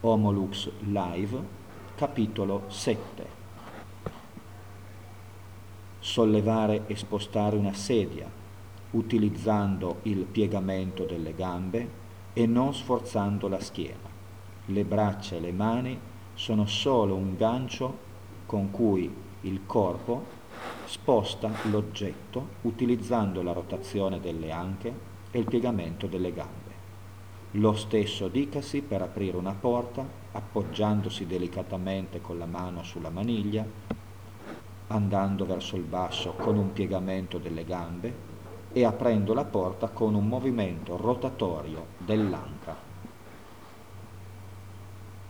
Homolux Live, capitolo 7. Sollevare e spostare una sedia, utilizzando il piegamento delle gambe e non sforzando la schiena. Le braccia e le mani sono solo un gancio con cui il corpo sposta l'oggetto utilizzando la rotazione delle anche e il piegamento delle gambe. Lo stesso dicasi per aprire una porta, appoggiandosi delicatamente con la mano sulla maniglia, andando verso il basso con un piegamento delle gambe e aprendo la porta con un movimento rotatorio dell'anca.